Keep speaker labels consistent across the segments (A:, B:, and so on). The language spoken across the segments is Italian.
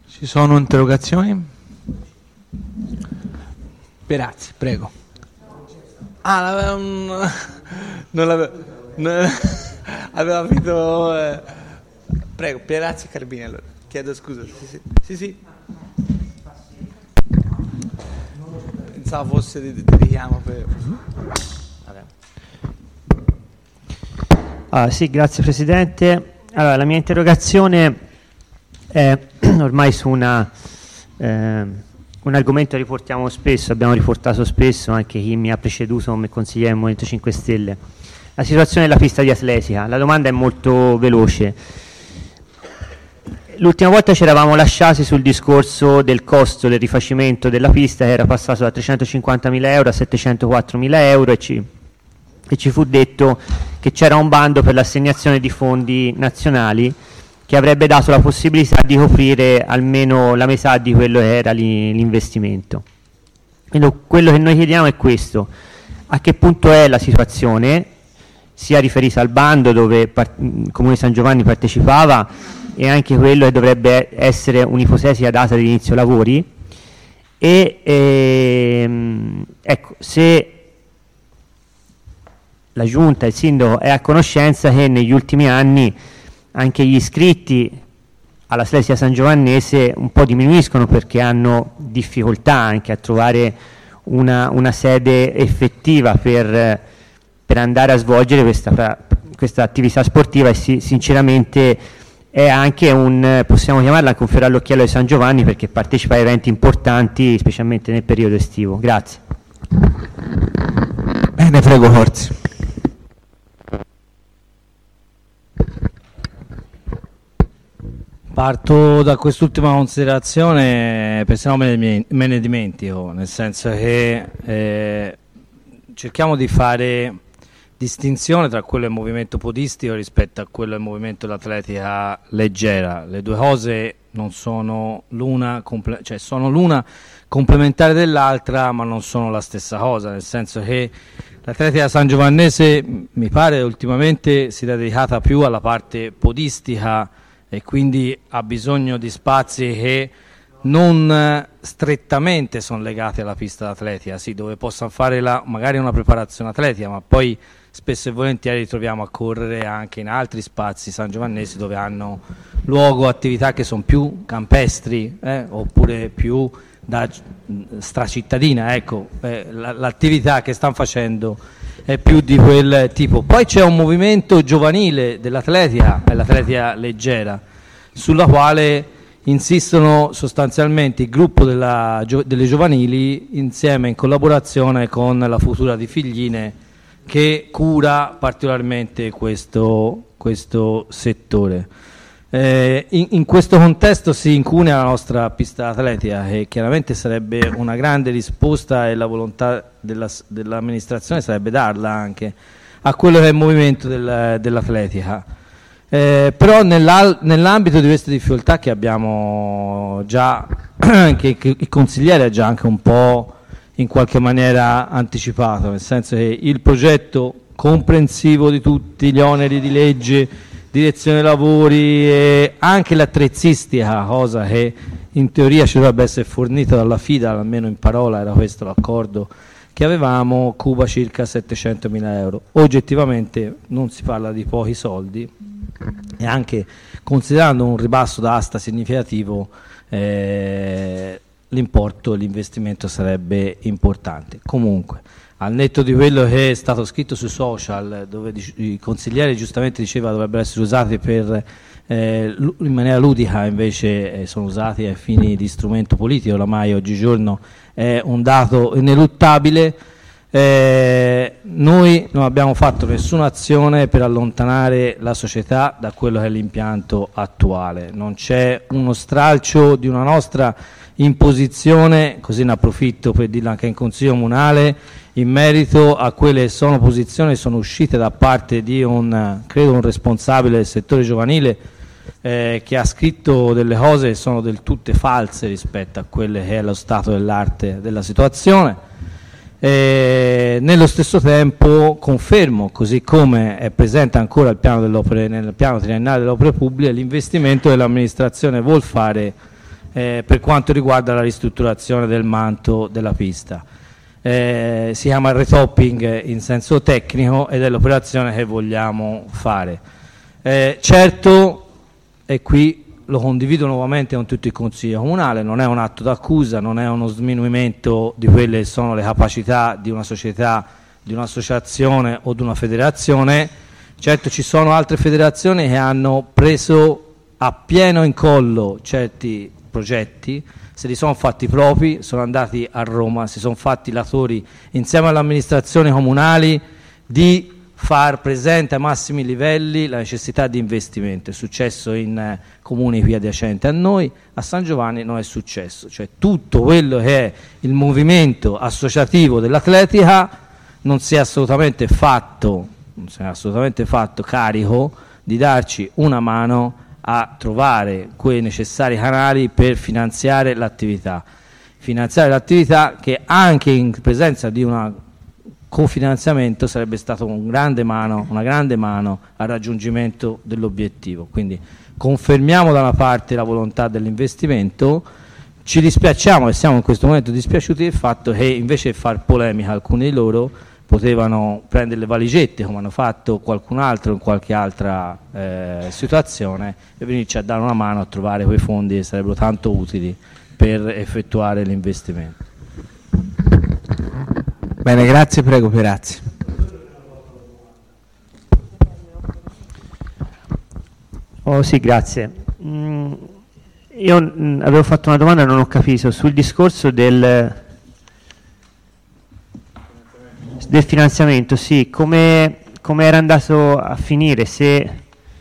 A: Ci sono interrogazioni? Perazzi, prego. Non aveva capito. Prego, Perazzi e Carbini, allora. Chiedo scusa. Sì. Pensavo fosse di richiamo per...
B: Sì, grazie Presidente. Allora, la mia interrogazione è ormai su un argomento che riportiamo spesso, abbiamo riportato spesso anche chi mi ha preceduto come consigliere del Movimento 5 Stelle. La situazione della pista di atletica. La domanda è molto veloce. L'ultima volta ci eravamo lasciati sul discorso del costo del rifacimento della pista, che era passato da 350.000 euro a 704.000 euro e ci fu detto che c'era un bando per l'assegnazione di fondi nazionali che avrebbe dato la possibilità di coprire almeno la metà di quello che era l'investimento. Quindi quello che noi chiediamo è questo: a che punto è la situazione, sia riferita al bando dove il Comune San Giovanni partecipava e anche quello che dovrebbe essere un'ipotetica data di inizio lavori, e ecco, se la Giunta e il Sindaco è a conoscenza che negli ultimi anni anche gli iscritti all'Atletica San Giovannese un po' diminuiscono perché hanno difficoltà anche a trovare una sede effettiva per andare a svolgere questa attività sportiva, e sinceramente è anche possiamo chiamarla anche un fiore all'occhiello di San Giovanni, perché partecipa a eventi importanti specialmente nel periodo estivo. Grazie.
A: Bene, prego Corsi.
C: Parto da quest'ultima considerazione, perché sennò me ne dimentico, nel senso che cerchiamo di fare distinzione tra quello del movimento podistico rispetto a quello del movimento dell'atletica leggera. Le due cose non sono l'una, cioè sono l'una complementare dell'altra, ma non sono la stessa cosa, nel senso che l'atletica San Giovannese mi pare ultimamente si è dedicata più alla parte podistica e quindi ha bisogno di spazi che non strettamente sono legati alla pista d'atletica, sì, dove possano fare magari una preparazione atletica, ma poi spesso e volentieri troviamo a correre anche in altri spazi sangiovannesi dove hanno luogo attività che sono più campestri, oppure più da stracittadina, ecco, l'attività che stanno facendo è più di quel tipo. Poi c'è un movimento giovanile dell'atletica, l'atletica leggera, sulla quale insistono sostanzialmente il gruppo delle giovanili insieme in collaborazione con la Futura di Figline, che cura particolarmente questo settore. In questo contesto si incunea la nostra pista atletica, che chiaramente sarebbe una grande risposta, e la volontà dell'amministrazione sarebbe darla anche a quello che è il movimento dell'atletica. Però nell'ambito di queste difficoltà che abbiamo già, che il consigliere ha già anche un po' in qualche maniera anticipato, nel senso che il progetto comprensivo di tutti gli oneri di legge, direzione lavori e anche l'attrezzistica, cosa che in teoria ci dovrebbe essere fornita dalla FIDA, almeno in parola era questo l'accordo che avevamo, cuba circa 700.000 euro. Oggettivamente non si parla di pochi soldi, e anche considerando un ribasso d'asta significativo l'importo, l'investimento sarebbe importante. Comunque, al netto di quello che è stato scritto sui social, dove i consiglieri giustamente diceva dovrebbero essere usati per in maniera ludica, invece sono usati ai fini di strumento politico, oramai oggigiorno è un dato ineluttabile. Noi non abbiamo fatto nessuna azione per allontanare la società da quello che è l'impianto attuale, non c'è uno stralcio di una nostra imposizione, così ne approfitto per dirlo anche in Consiglio Comunale, in merito a quelle sono posizioni che sono uscite da parte di credo un responsabile del settore giovanile, che ha scritto delle cose che sono del tutto false rispetto a quelle che è lo stato dell'arte della situazione. Nello stesso tempo confermo, così come è presente ancora nel piano triennale delle opere pubbliche, l'investimento che l'amministrazione vuol fare per quanto riguarda la ristrutturazione del manto della pista. Si chiama retopping in senso tecnico ed è l'operazione che vogliamo fare. Certo, e qui lo condivido nuovamente con tutto il Consiglio Comunale, non è un atto d'accusa, non è uno sminuimento di quelle che sono le capacità di una società, di un'associazione o di una federazione. Certo, ci sono altre federazioni che hanno preso a pieno incollo certi progetti, se li sono fatti propri, sono andati a Roma, si sono fatti latori insieme alle amministrazioni comunali di far presente ai massimi livelli la necessità di investimento. È successo in comuni qui adiacenti a noi, a San Giovanni non è successo, cioè tutto quello che è il movimento associativo dell'atletica non si è assolutamente fatto carico di darci una mano a trovare quei necessari canali per finanziare l'attività che anche in presenza di una cofinanziamento sarebbe stato una grande mano al raggiungimento dell'obiettivo. Quindi confermiamo da una parte la volontà dell'investimento, ci dispiacciamo e siamo in questo momento dispiaciuti del fatto che invece di far polemica alcuni di loro potevano prendere le valigette come hanno fatto qualcun altro in qualche altra situazione e venirci a dare una mano a trovare quei fondi che sarebbero tanto utili per effettuare l'investimento.
A: Bene, grazie, prego Perazzi.
B: Oh sì, grazie. Io avevo fatto una domanda e non ho capito sul discorso del finanziamento, sì, come era andato a finire, se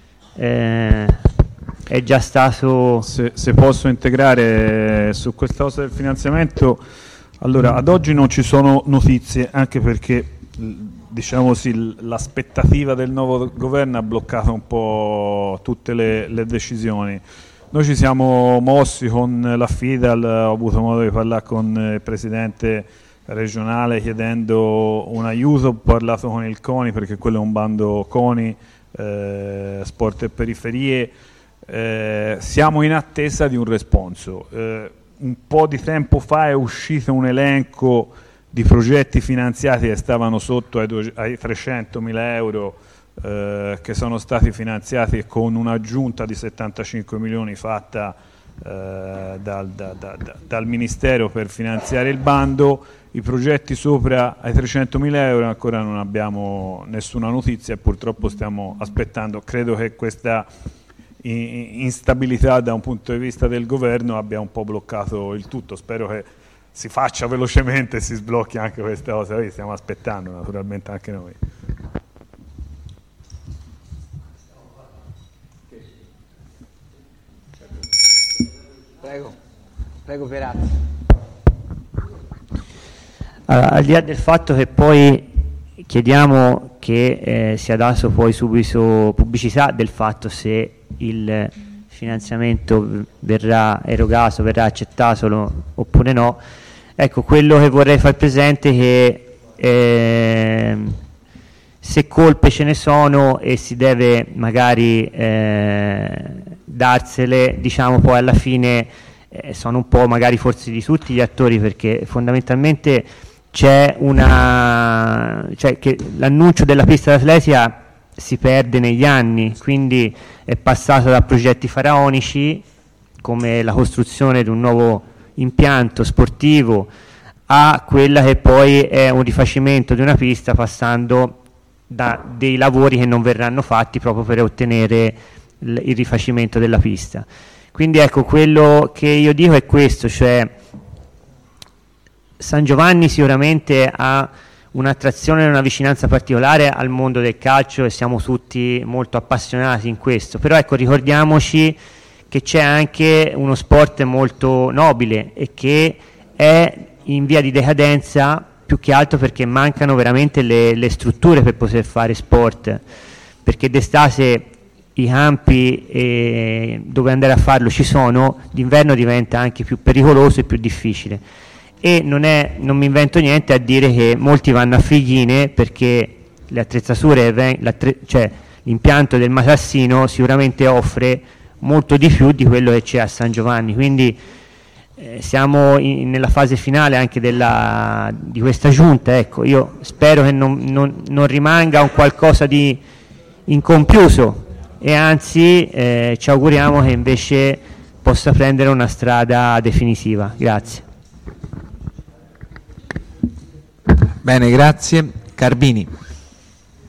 B: è già stato...
D: Se posso integrare su questa cosa del finanziamento, allora ad oggi non ci sono notizie, anche perché diciamo sì, l'aspettativa del nuovo governo ha bloccato un po' tutte le decisioni. Noi ci siamo mossi con la FIDAL, ho avuto modo di parlare con il presidente regionale chiedendo un aiuto, ho parlato con il CONI perché quello è un bando CONI, sport e periferie, siamo in attesa di un responso. Un po' di tempo fa è uscito un elenco di progetti finanziati che stavano sotto ai 300.000 euro che sono stati finanziati con un'aggiunta di 75 milioni fatta dal Ministero per finanziare il bando. I progetti sopra ai 300.000 euro ancora non abbiamo nessuna notizia e purtroppo stiamo aspettando. Credo che questa instabilità da un punto di vista del governo abbia un po' bloccato il tutto. Spero che si faccia velocemente e si sblocchi anche questa cosa. Noi stiamo aspettando naturalmente anche noi.
A: Prego Perazzi.
B: Allora, al di là del fatto che poi chiediamo che sia dato poi subito pubblicità del fatto se il finanziamento verrà erogato, verrà accettato oppure no, ecco, quello che vorrei far presente è che se colpe ce ne sono e si deve magari darsele, diciamo poi alla fine sono un po' magari forse di tutti gli attori, perché fondamentalmente c'è che l'annuncio della pista d'atletica si perde negli anni, quindi è passato da progetti faraonici come la costruzione di un nuovo impianto sportivo a quella che poi è un rifacimento di una pista, passando da dei lavori che non verranno fatti proprio per ottenere il rifacimento della pista. Quindi ecco, quello che io dico è questo, cioè San Giovanni sicuramente ha un'attrazione e una vicinanza particolare al mondo del calcio e siamo tutti molto appassionati in questo, però ecco, ricordiamoci che c'è anche uno sport molto nobile e che è in via di decadenza, più che altro perché mancano veramente le strutture per poter fare sport, perché d'estate i campi dove andare a farlo ci sono, d'inverno diventa anche più pericoloso e più difficile. E non mi invento niente a dire che molti vanno a Figline perché le attrezzature, cioè l'impianto del Matassino sicuramente offre molto di più di quello che c'è a San Giovanni, quindi siamo nella fase finale anche di questa giunta, ecco, io spero che non rimanga un qualcosa di incompiuto e anzi ci auguriamo che invece possa prendere una strada definitiva. Grazie.
E: Bene, grazie. Carbini.